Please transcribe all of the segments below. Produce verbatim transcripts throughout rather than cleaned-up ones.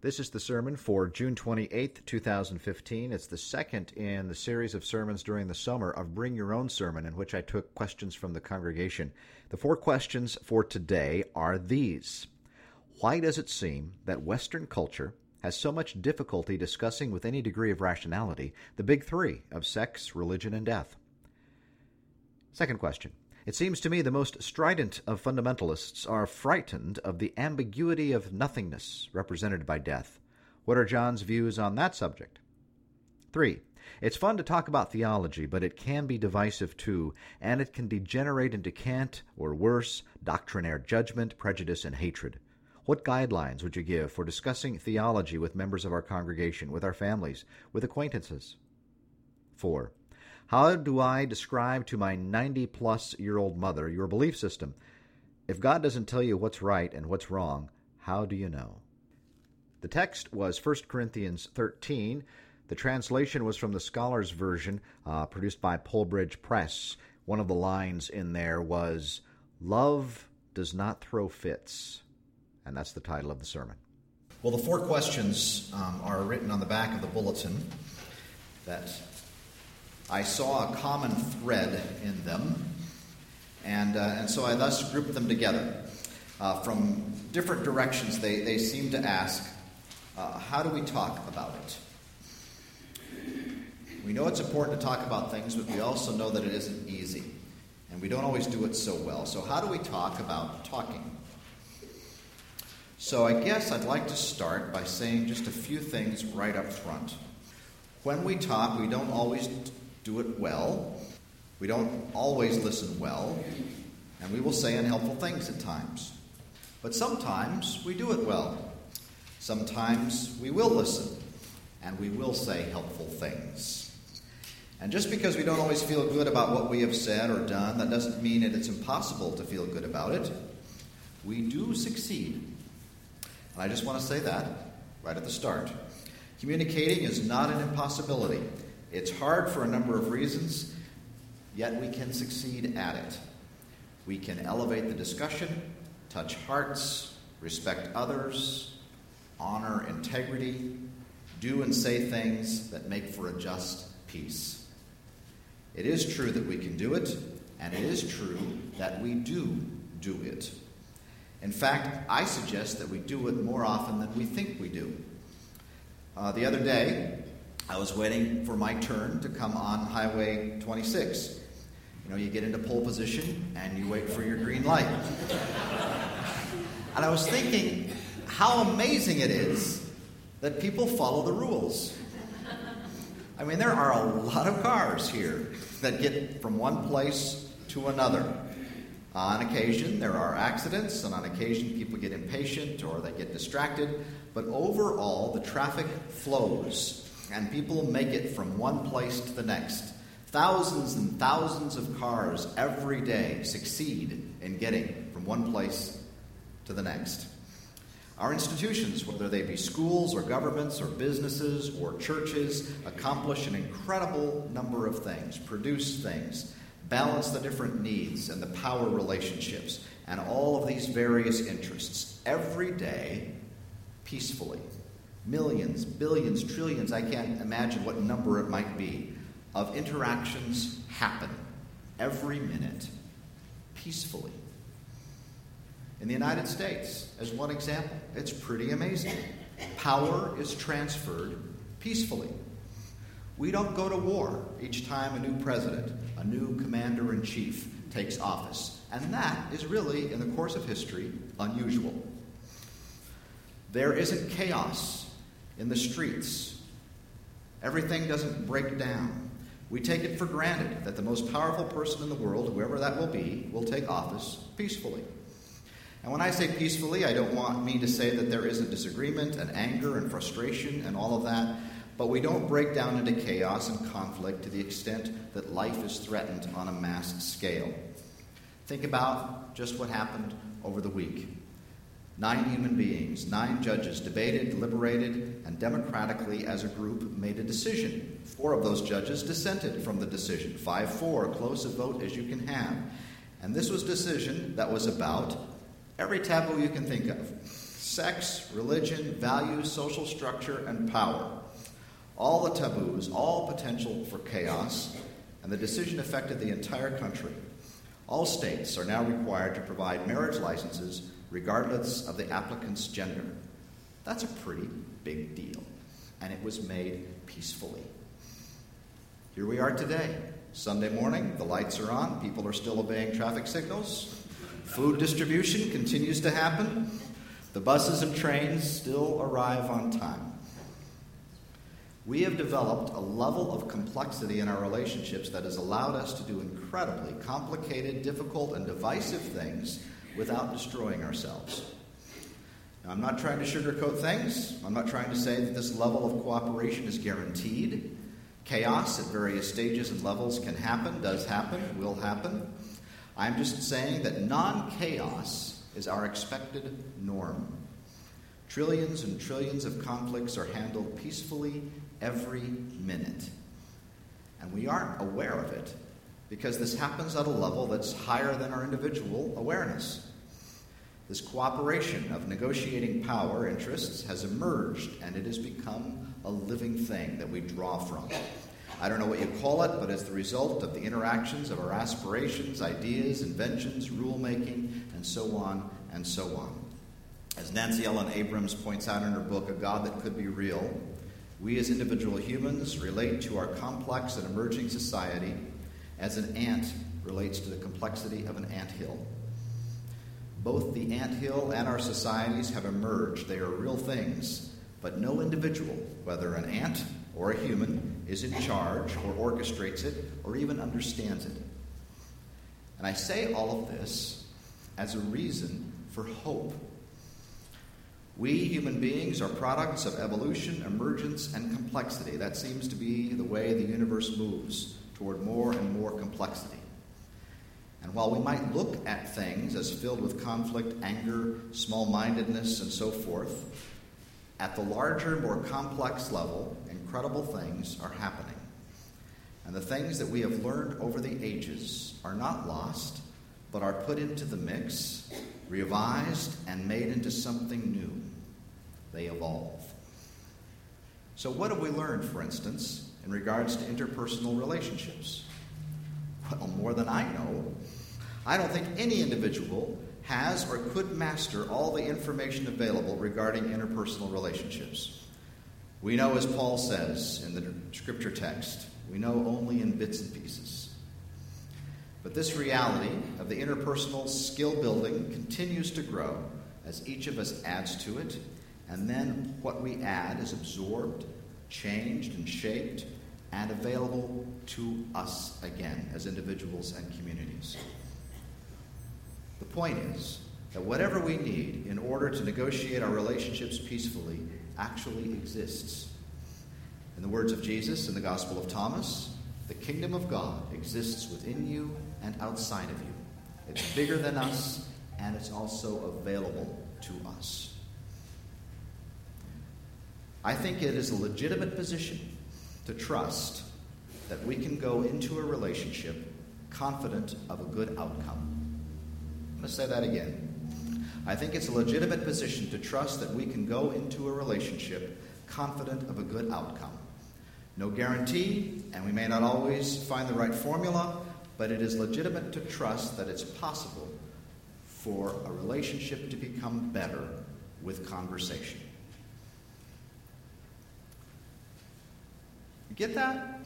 This is the sermon for June twenty-eighth, twenty fifteen. It's the second in the series of sermons during the summer of Bring Your Own Sermon, in which I took questions from the congregation. The four questions for today are these. Why does it seem that Western culture has so much difficulty discussing with any degree of rationality the big three of sex, religion, and death? Second question. It seems to me the most strident of fundamentalists are frightened of the ambiguity of nothingness represented by death. What are John's views on that subject? Three, it's fun to talk about theology, but it can be divisive too, and it can degenerate into cant, or worse, doctrinaire judgment, prejudice, and hatred. What guidelines would you give for discussing theology with members of our congregation, with our families, with acquaintances? Four, how do I describe to my ninety-plus-year-old mother your belief system? If God doesn't tell you what's right and what's wrong, how do you know? The text was First Corinthians thirteen. The translation was from the Scholars Version, uh, produced by Polbridge Press. One of the lines in there was, "Love does not throw fits." And that's the title of the sermon. Well, the four questions um, are written on the back of the bulletin that I saw a common thread in them, and uh, and so I thus grouped them together. Uh, from different directions, they, they seem to ask, uh, how do we talk about it? We know it's important to talk about things, but we also know that it isn't easy, and we don't always do it so well. So how do we talk about talking? So I guess I'd like to start by saying just a few things right up front. When we talk, we don't always do it well. We don't always listen well, and we will say unhelpful things at times. But sometimes we do it well. Sometimes we will listen, and we will say helpful things. And just because we don't always feel good about what we have said or done, that doesn't mean that it's impossible to feel good about it. We do succeed. And I just want to say that right at the start. Communicating is not an impossibility. It's hard for a number of reasons, yet we can succeed at it. We can elevate the discussion, touch hearts, respect others, honor integrity, do and say things that make for a just peace. It is true that we can do it, and it is true that we do do it. In fact, I suggest that we do it more often than we think we do. Uh, the other day, I was waiting for my turn to come on Highway twenty-six. You know, you get into pole position and you wait for your green light. And I was thinking how amazing it is that people follow the rules. I mean, there are a lot of cars here that get from one place to another. On occasion, there are accidents, and on occasion, people get impatient or they get distracted. But overall, the traffic flows. And people make it from one place to the next. Thousands and thousands of cars every day succeed in getting from one place to the next. Our institutions, whether they be schools or governments or businesses or churches, accomplish an incredible number of things, produce things, balance the different needs and the power relationships, and all of these various interests every day peacefully. Millions, billions, trillions, I can't imagine what number it might be, of interactions happen every minute peacefully. In the United States, as one example, it's pretty amazing. Power is transferred peacefully. We don't go to war each time a new president, a new commander-in-chief takes office. And that is really, in the course of history, unusual. There isn't chaos in the streets. Everything doesn't break down. We take it for granted that the most powerful person in the world, whoever that will be, will take office peacefully. And when I say peacefully, I don't want me to say that there isn't disagreement and anger and frustration and all of that, but we don't break down into chaos and conflict to the extent that life is threatened on a mass scale. Think about just what happened over the week. Nine human beings, nine judges debated, deliberated, and democratically as a group made a decision. Four of those judges dissented from the decision. five four, close a vote as you can have. And this was a decision that was about every taboo you can think of. sex, religion, values, social structure, and power. All the taboos, all potential for chaos, and the decision affected the entire country. All states are now required to provide marriage licenses regardless of the applicant's gender. That's a pretty big deal, and it was made peacefully. Here we are today. Sunday morning, the lights are on, people are still obeying traffic signals. Food distribution continues to happen. The buses and trains still arrive on time. We have developed a level of complexity in our relationships that has allowed us to do incredibly complicated, difficult, and divisive things without destroying ourselves. Now, I'm not trying to sugarcoat things. I'm not trying to say that this level of cooperation is guaranteed. Chaos at various stages and levels can happen, does happen, will happen. I'm just saying that non-chaos is our expected norm. Trillions and trillions of conflicts are handled peacefully every minute. And we aren't aware of it because this happens at a level that's higher than our individual awareness. This cooperation of negotiating power interests has emerged, and it has become a living thing that we draw from. I don't know what you call it, but it's the result of the interactions of our aspirations, ideas, inventions, rulemaking, and so on and so on. As Nancy Ellen Abrams points out in her book, A God That Could Be Real, we as individual humans relate to our complex and emerging society as an ant relates to the complexity of an anthill. Both the anthill and our societies have emerged. They are real things, but no individual, whether an ant or a human, is in charge or orchestrates it or even understands it. And I say all of this as a reason for hope. We human beings are products of evolution, emergence, and complexity. That seems to be the way the universe moves, toward more and more complexity. And while we might look at things as filled with conflict, anger, small-mindedness, and so forth, at the larger, more complex level, incredible things are happening. And the things that we have learned over the ages are not lost, but are put into the mix, revised, and made into something new. They evolve. So what have we learned, for instance, in regards to interpersonal relationships? Well, more than I know. I don't think any individual has or could master all the information available regarding interpersonal relationships. We know, as Paul says in the scripture text, we know only in bits and pieces. But this reality of the interpersonal skill building continues to grow as each of us adds to it, and then what we add is absorbed, changed, and shaped, and available to us again as individuals and communities. The point is that whatever we need in order to negotiate our relationships peacefully actually exists. In the words of Jesus in the Gospel of Thomas, the kingdom of God exists within you and outside of you. It's bigger than us, and it's also available to us. I think it is a legitimate position to trust that we can go into a relationship confident of a good outcome. I'm going to say that again. I think it's a legitimate position to trust that we can go into a relationship confident of a good outcome. No guarantee, and we may not always find the right formula, but it is legitimate to trust that it's possible for a relationship to become better with conversation. You get that?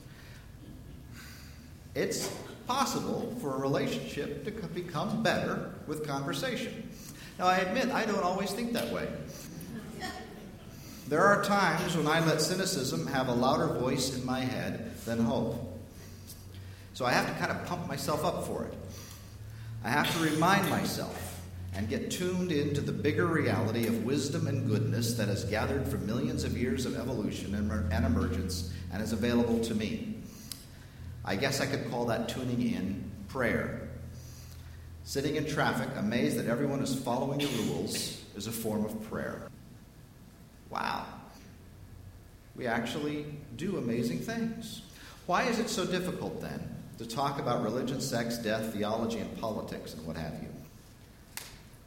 It's possible for a relationship to become better with conversation. Now, I admit, I don't always think that way. There are times when I let cynicism have a louder voice in my head than hope. So I have to kind of pump myself up for it. I have to remind myself and get tuned into the bigger reality of wisdom and goodness that has gathered from millions of years of evolution and emergence and is available to me. I guess I could call that tuning in prayer. Sitting in traffic, amazed that everyone is following the rules, is a form of prayer. Wow. We actually do amazing things. Why is it so difficult, then, to talk about religion, sex, death, theology, and politics, and what have you?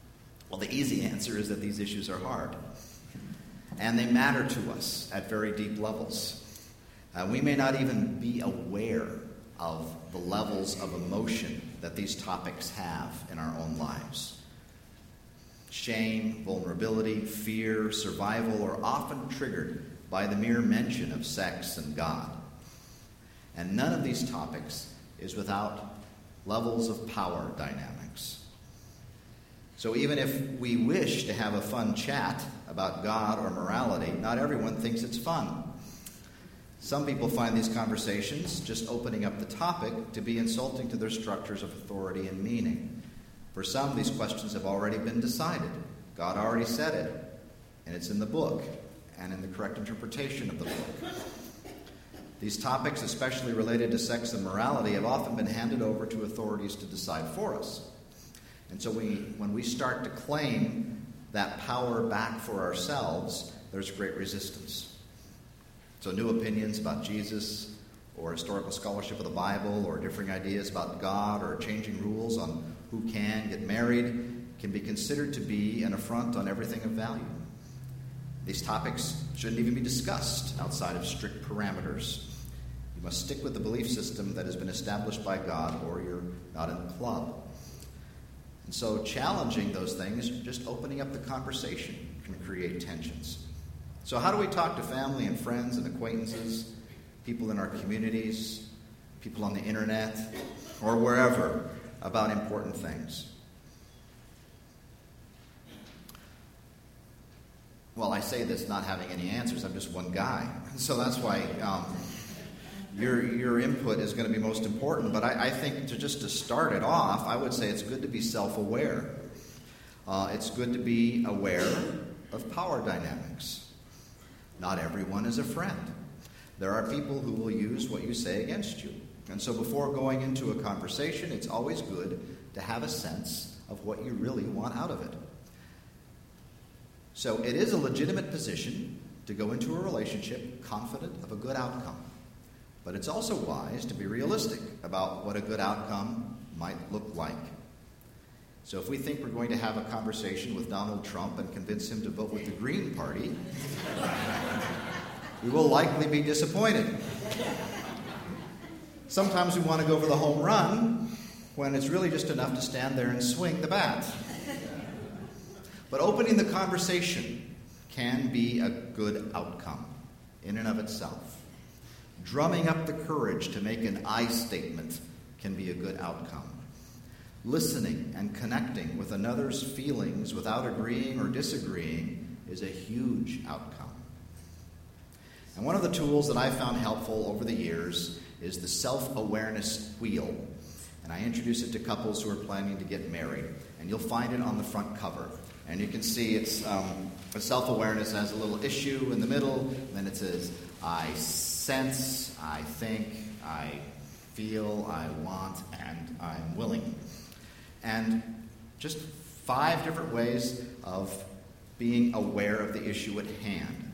Well, the easy answer is that these issues are hard. And they matter to us at very deep levels. Uh, we may not even be aware of the levels of emotion that these topics have in our own lives. Shame, vulnerability, fear, survival are often triggered by the mere mention of sex and God. And none of these topics is without levels of power dynamics. So even if we wish to have a fun chat about God or morality, not everyone thinks it's fun. Some people find these conversations, just opening up the topic, to be insulting to their structures of authority and meaning. For some, these questions have already been decided. God already said it, and it's in the book, and in the correct interpretation of the book. These topics, especially related to sex and morality, have often been handed over to authorities to decide for us. And so we, when we start to claim that power back for ourselves, there's great resistance. So new opinions about Jesus, or historical scholarship of the Bible, or differing ideas about God, or changing rules on who can get married, can be considered to be an affront on everything of value. These topics shouldn't even be discussed outside of strict parameters. You must stick with the belief system that has been established by God, or you're not in the club. And so challenging those things, just opening up the conversation, can create tensions. So how do we talk to family and friends and acquaintances, people in our communities, people on the internet, or wherever, about important things? Well, I say this not having any answers. I'm just one guy. So that's why um, your your input is going to be most important. But I, I think to just to start it off, I would say it's good to be self-aware. Uh, it's good to be aware of power dynamics. Not everyone is a friend. There are people who will use what you say against you. And so before going into a conversation, it's always good to have a sense of what you really want out of it. So it is a legitimate position to go into a relationship confident of a good outcome. But it's also wise to be realistic about what a good outcome might look like. So if we think we're going to have a conversation with Donald Trump and convince him to vote with the Green Party, we will likely be disappointed. Sometimes we want to go for the home run when it's really just enough to stand there and swing the bat. But opening the conversation can be a good outcome in and of itself. Drumming up the courage to make an I statement can be a good outcome. Listening and connecting with another's feelings without agreeing or disagreeing is a huge outcome. And one of the tools that I found helpful over the years is the self-awareness wheel. And I introduce it to couples who are planning to get married. And you'll find it on the front cover. And you can see it's um, a self-awareness has a little issue in the middle. And then it says, I sense, I think, I feel, I want, and I'm willing. And just five different ways of being aware of the issue at hand.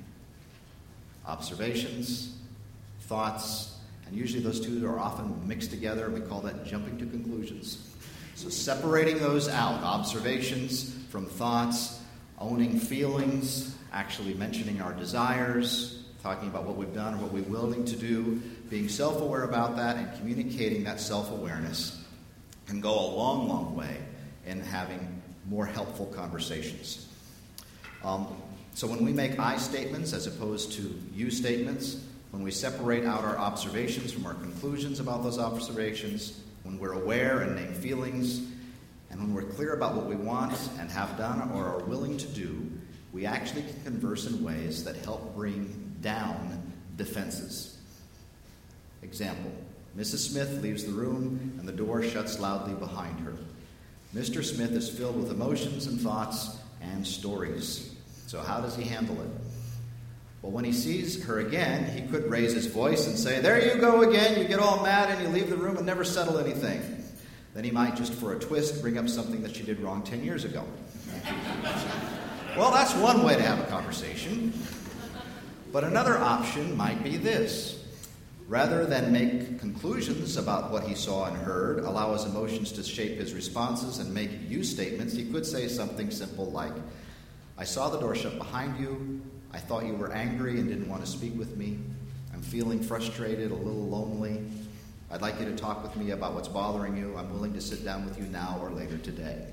Observations, thoughts, and usually those two are often mixed together, and we call that jumping to conclusions. So separating those out, observations from thoughts, owning feelings, actually mentioning our desires, talking about what we've done or what we're willing to do, being self-aware about that and communicating that self-awareness can go a long, long way in having more helpful conversations. Um, so when we make I statements as opposed to you statements, when we separate out our observations from our conclusions about those observations, when we're aware and name feelings, and when we're clear about what we want and have done or are willing to do, we actually can converse in ways that help bring down defenses. Example, Missus Smith leaves the room and the door shuts loudly behind her. Mister Smith is filled with emotions and thoughts and stories. So how does he handle it? Well, when he sees her again, he could raise his voice and say, "There you go again, you get all mad and you leave the room and never settle anything." Then he might, just for a twist, bring up something that she did wrong ten years ago. Well, that's one way to have a conversation. But another option might be this. Rather than make conclusions about what he saw and heard, allow his emotions to shape his responses, and make you statements, he could say something simple like, I saw the door shut behind you. I thought you were angry and didn't want to speak with me. I'm feeling frustrated, a little lonely. I'd like you to talk with me about what's bothering you. I'm willing to sit down with you now or later today.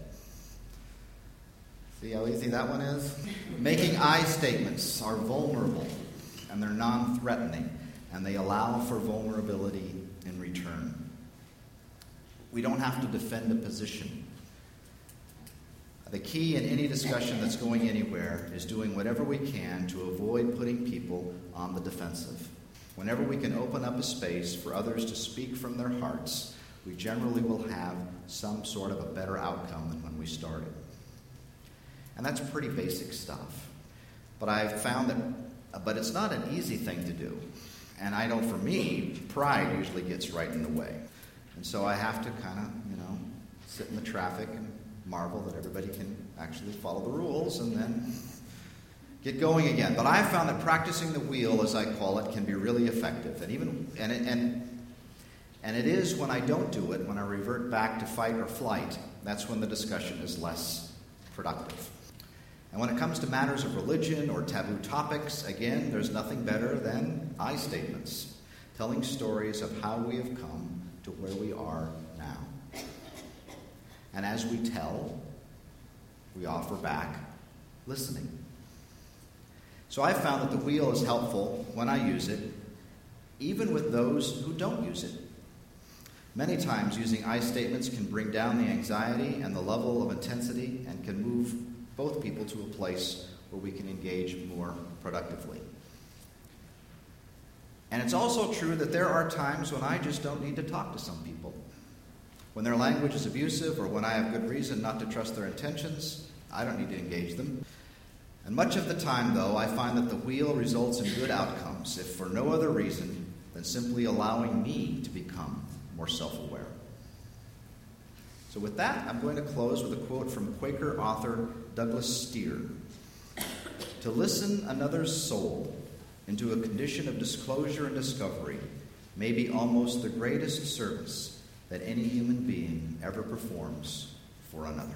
See how easy that one is? Making I statements are vulnerable, and they're non-threatening, and they allow for vulnerability in return. We don't have to defend a position. The key in any discussion that's going anywhere is doing whatever we can to avoid putting people on the defensive. Whenever we can open up a space for others to speak from their hearts, we generally will have some sort of a better outcome than when we started. And that's pretty basic stuff. But I've found that, but it's not an easy thing to do. And I know for me, pride usually gets right in the way. And so I have to kind of, you know, sit in the traffic and marvel that everybody can actually follow the rules and then get going again. But I've found that practicing the wheel, as I call it, can be really effective. And even and it, and and it is when I don't do it, when I revert back to fight or flight, that's when the discussion is less productive. And when it comes to matters of religion or taboo topics, again, there's nothing better than I statements, telling stories of how we have come to where we are now. And as we tell, we offer back listening. So I've found that the wheel is helpful when I use it, even with those who don't use it. Many times using I statements can bring down the anxiety and the level of intensity and can move both people to a place where we can engage more productively. And it's also true that there are times when I just don't need to talk to some people. When their language is abusive or when I have good reason not to trust their intentions, I don't need to engage them. And much of the time, though, I find that the wheel results in good outcomes, if for no other reason than simply allowing me to become more self-aware. So with that, I'm going to close with a quote from Quaker author Douglas Steer. To listen another's soul into a condition of disclosure and discovery may be almost the greatest service that any human being ever performs for another.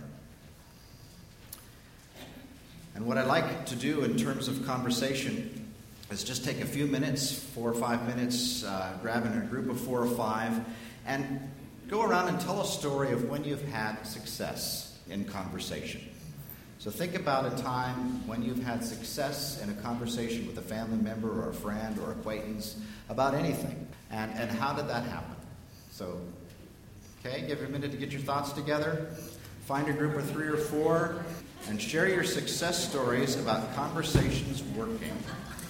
And what I like to do in terms of conversation is just take a few minutes, four or five minutes, uh, grab in a group of four or five, and go around and tell a story of when you've had success in conversation. So think about a time when you've had success in a conversation with a family member or a friend or acquaintance about anything. And, and how did that happen? So, okay, give it a minute to get your thoughts together. Find a group of three or four and share your success stories about conversations working.